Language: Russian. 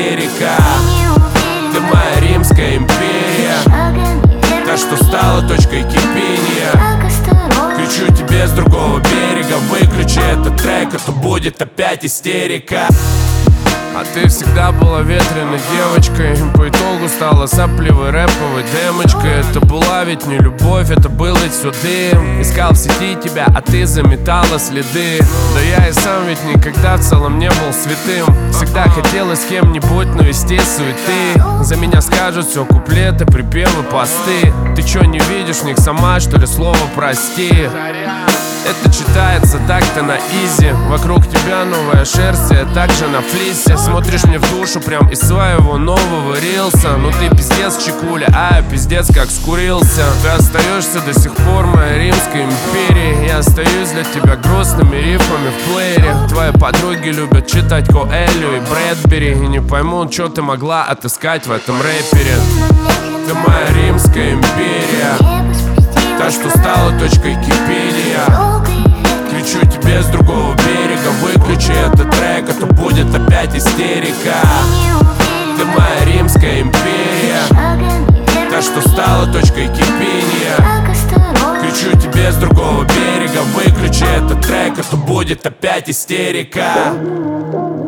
истерика. Ты моя Римская империя, та, что стала точкой кипения. Кричу тебе с другого берега: выключи этот трек, а то будет опять истерика. А ты всегда была ветреной девочкой, по итогу стала сопливой рэповой демочкой. Это была ведь не любовь, это был ведь все дым. Искал в сети тебя, а ты заметала следы. Да я и сам ведь никогда в целом не был святым. Всегда хотелось с кем-нибудь навести суеты. За меня скажут все куплеты, припевы, посты. Ты чё не видишь в них сама, что ли, слово прости? Это читается так-то на изи. Вокруг тебя новая шерсть, я также на флисе. Смотришь мне в душу прям из своего нового рилса. Ну ты пиздец, чекуля, а я пиздец как скурился. Ты остаешься до сих пор моей Римской империей. Я остаюсь для тебя грустными рифмами в плеере. Твои подруги любят читать Коэлью и Брэдбери и не поймут, что ты могла отыскать в этом рэпере. Ты моя Римская империя, та, что стала точкой кипения. Кричу тебе с другого берега: выключи этот трек, а то будет опять истерика. Ты моя Римская империя, та, что стала точкой кипения. Кричу тебе с другого берега: выключи этот трек, а то будет опять истерика.